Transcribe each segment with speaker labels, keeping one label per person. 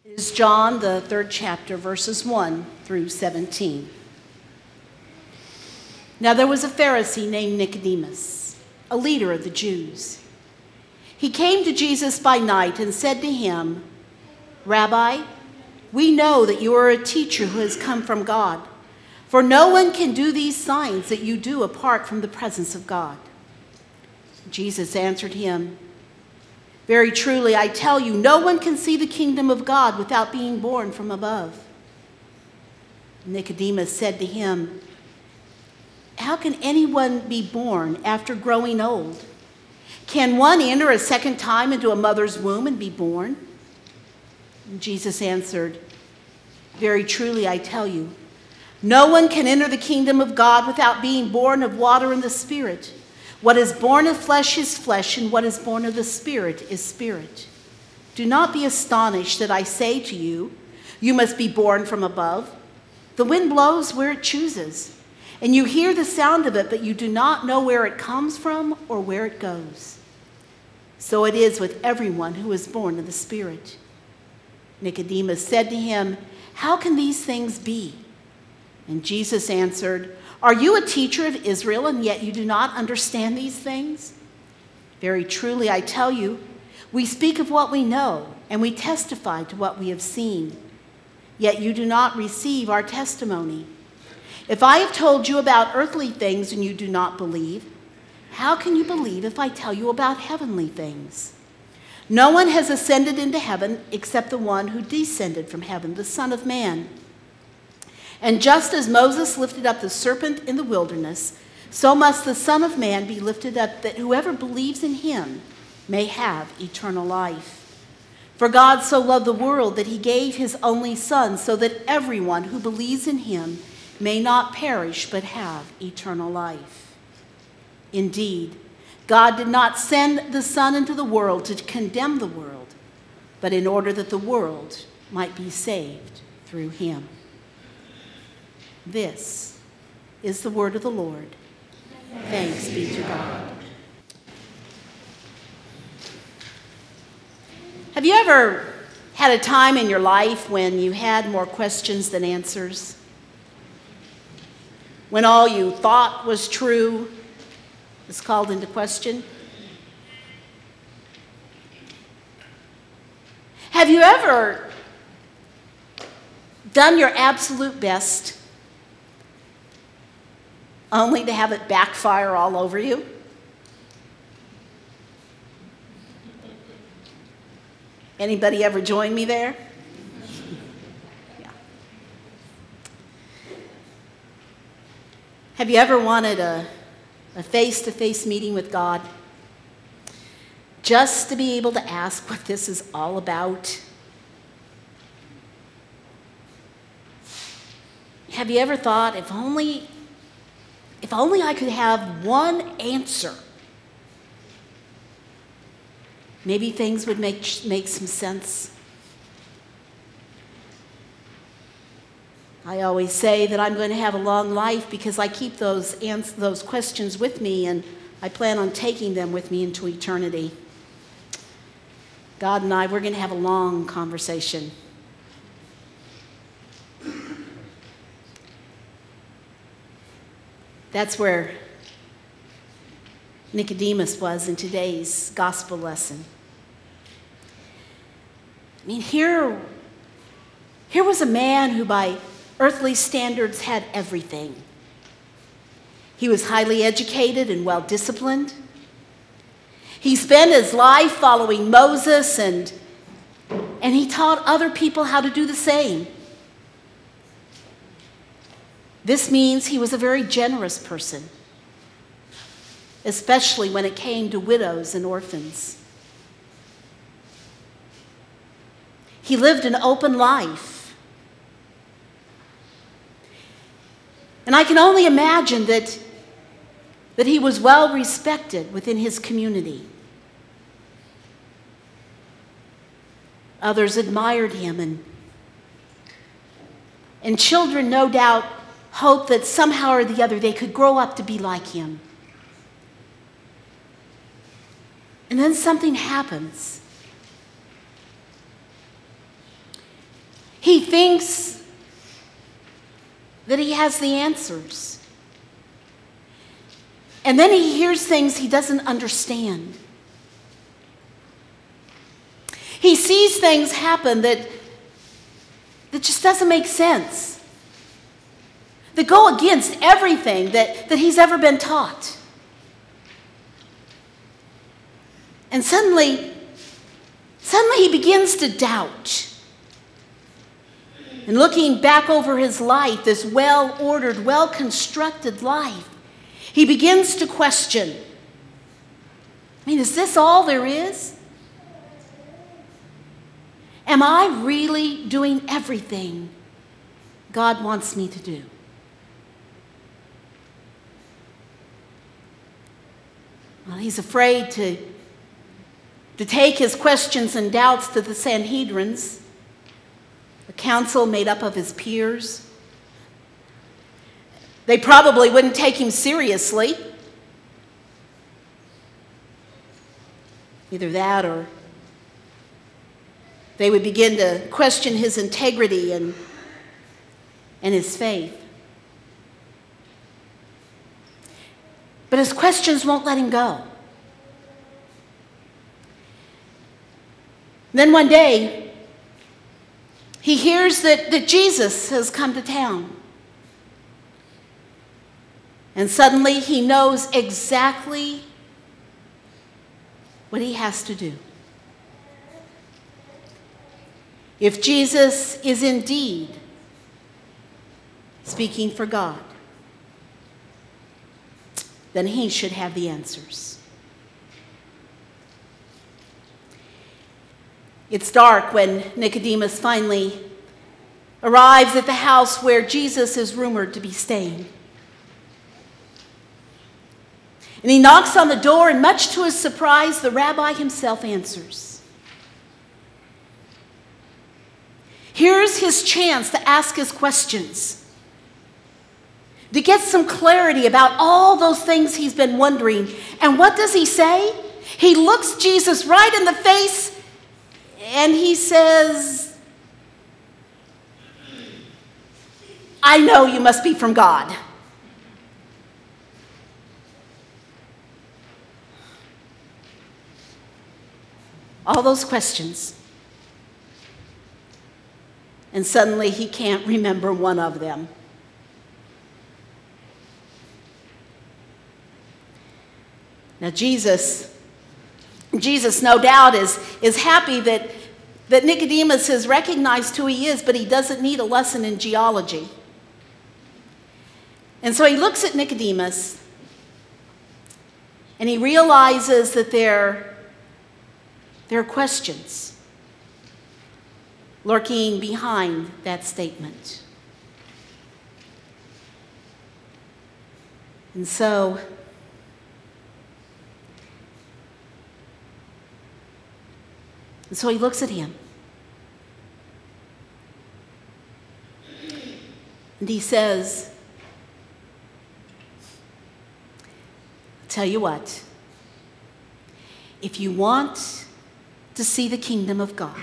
Speaker 1: It is John, the 3rd chapter, verses 1 through 17. Now there was a Pharisee named Nicodemus, a leader of the Jews. He came to Jesus by night and said to him, "Rabbi, we know that you are a teacher who has come from God, for no one can do these signs that you do apart from the presence of God." Jesus answered him, "Very truly, I tell you, no one can see the kingdom of God without being born from above." Nicodemus said to him, "How can anyone be born after growing old? Can one enter a second time into a mother's womb and be born?" And Jesus answered, "Very truly, I tell you, no one can enter the kingdom of God without being born of water and the Spirit. What is born of flesh is flesh, and what is born of the Spirit is spirit. Do not be astonished that I say to you, you must be born from above. The wind blows where it chooses, and you hear the sound of it, but you do not know where it comes from or where it goes. So it is with everyone who is born of the Spirit." Nicodemus said to him, "How can these things be?" And Jesus answered, "Are you a teacher of Israel, and yet you do not understand these things? Very truly, I tell you, we speak of what we know, and we testify to what we have seen. Yet you do not receive our testimony. If I have told you about earthly things and you do not believe, how can you believe if I tell you about heavenly things? No one has ascended into heaven except the one who descended from heaven, the Son of Man. And just as Moses lifted up the serpent in the wilderness, so must the Son of Man be lifted up, that whoever believes in him may have eternal life. For God so loved the world that he gave his only Son, so that everyone who believes in him may not perish but have eternal life. Indeed, God did not send the Son into the world to condemn the world, but in order that the world might be saved through him." This is the word of the Lord. Thanks be to God. Have you ever had a time in your life when you had more questions than answers? When all you thought was true is called into question? Have you ever done your absolute best only to have it backfire all over you? Anybody ever join me there? Yeah. Have you ever wanted a face-to-face meeting with God just to be able to ask what this is all about? Have you ever thought, if only I could have one answer, maybe things would make some sense? I always say that I'm going to have a long life because I keep those questions with me, and I plan on taking them with me into eternity. God and I, we're going to have a long conversation. That's where Nicodemus was in today's gospel lesson. I mean, here was a man who by earthly standards had everything. He was highly educated and well-disciplined. He spent his life following Moses, and he taught other people how to do the same. This means he was a very generous person, especially when it came to widows and orphans. He lived an open life. And I can only imagine that he was well respected within his community. Others admired him, and children, no doubt, hoped that somehow or the other they could grow up to be like him. And then something happens. He thinks that he has the answers. And then he hears things he doesn't understand. He sees things happen that just doesn't make sense, that go against everything that he's ever been taught. And suddenly he begins to doubt. And looking back over his life, this well-ordered, well-constructed life, he begins to question, is this all there is? Am I really doing everything God wants me to do? Well, he's afraid to take his questions and doubts to the Sanhedrins, a council made up of his peers. They probably wouldn't take him seriously. Either that or they would begin to question his integrity and his faith. But his questions won't let him go. Then one day, he hears that Jesus has come to town. And suddenly he knows exactly what he has to do. If Jesus is indeed speaking for God, then he should have the answers. It's dark when Nicodemus finally arrives at the house where Jesus is rumored to be staying. And he knocks on the door, and much to his surprise, the rabbi himself answers. Here's his chance to ask his questions, to get some clarity about all those things he's been wondering. And what does he say? He looks Jesus right in the face and he says, I know you must be from God. All those questions. And suddenly he can't remember one of them. Now Jesus no doubt is happy that Nicodemus has recognized who he is, but he doesn't need a lesson in geology. And so he looks at Nicodemus and he realizes that there are questions lurking behind that statement. And so he looks at him. And he says, tell you what, if you want to see the kingdom of God,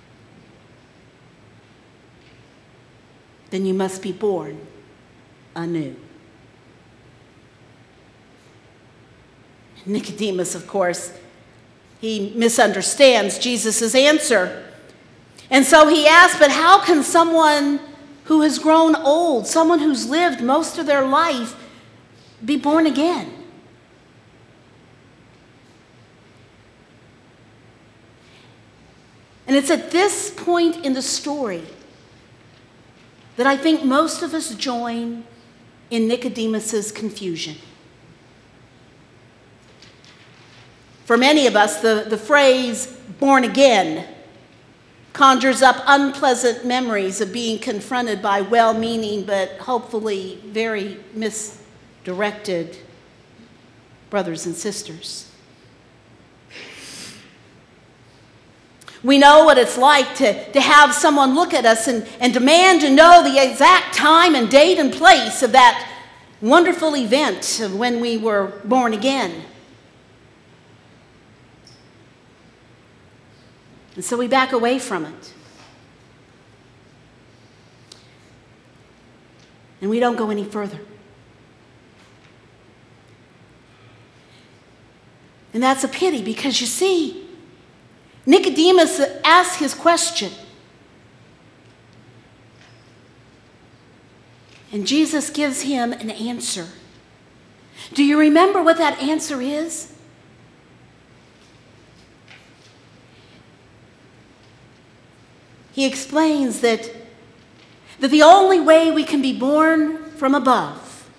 Speaker 1: then you must be born anew. Nicodemus, of course, he misunderstands Jesus' answer. And so he asks, but how can someone who has grown old, someone who's lived most of their life, be born again? And it's at this point in the story that I think most of us join in Nicodemus's confusion. For many of us, the phrase born again conjures up unpleasant memories of being confronted by well-meaning but hopefully very misdirected brothers and sisters. We know what it's like to have someone look at us and demand to know the exact time and date and place of that wonderful event of when we were born again. And so we back away from it. And we don't go any further. And that's a pity because you see, Nicodemus asks his question. And Jesus gives him an answer. Do you remember what that answer is? He explains that the only way we can be born from above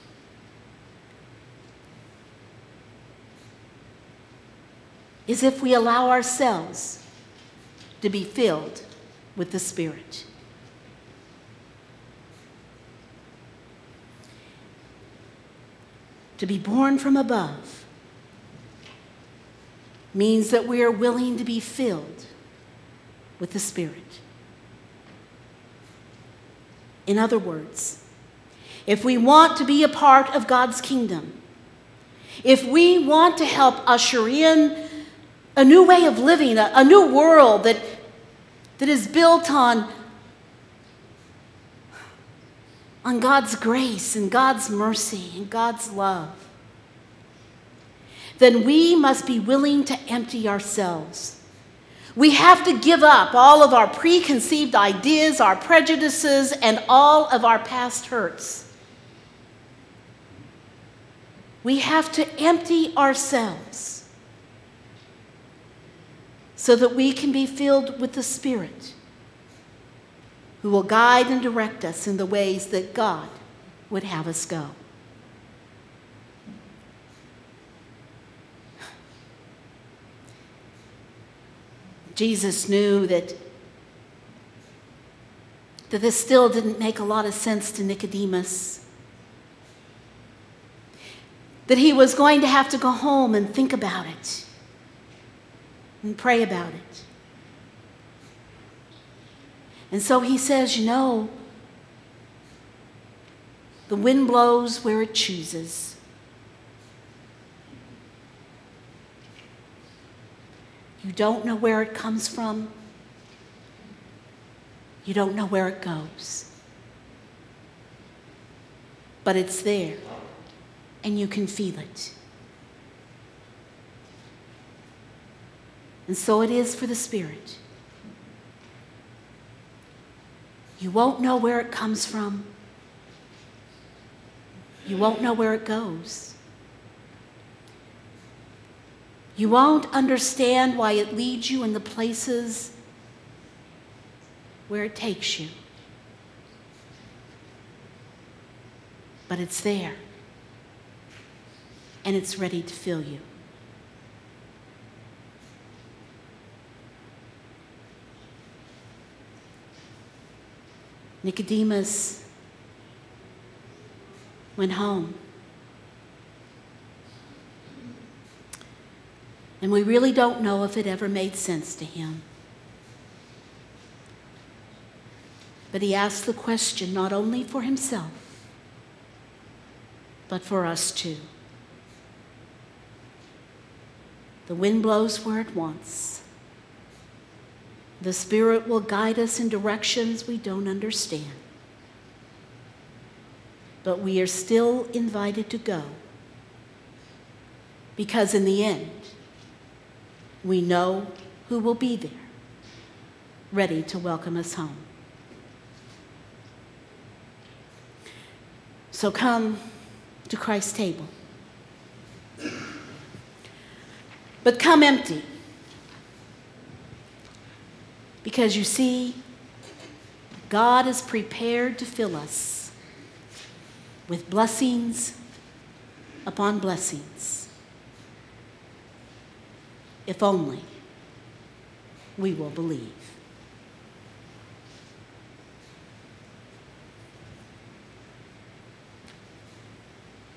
Speaker 1: is if we allow ourselves to be filled with the Spirit. To be born from above means that we are willing to be filled with the Spirit. In other words, if we want to be a part of God's kingdom, if we want to help usher in a new way of living, a new world that is built on God's grace and God's mercy and God's love, then we must be willing to empty ourselves. We have to give up all of our preconceived ideas, our prejudices, and all of our past hurts. We have to empty ourselves so that we can be filled with the Spirit, who will guide and direct us in the ways that God would have us go. Jesus knew that this still didn't make a lot of sense to Nicodemus, that he was going to have to go home and think about it and pray about it. And so he says, you know, the wind blows where it chooses. You don't know where it comes from. You don't know where it goes. But it's there, and you can feel it. And so it is for the Spirit. You won't know where it comes from. You won't know where it goes. You won't understand why it leads you in the places where it takes you. But it's there, and it's ready to fill you. Nicodemus went home. And we really don't know if it ever made sense to him. But he asked the question not only for himself, but for us too. The wind blows where it wants. The Spirit will guide us in directions we don't understand. But we are still invited to go, because in the end, we know who will be there, ready to welcome us home. So come to Christ's table. But come empty. Because you see, God is prepared to fill us with blessings upon blessings. If only we will believe.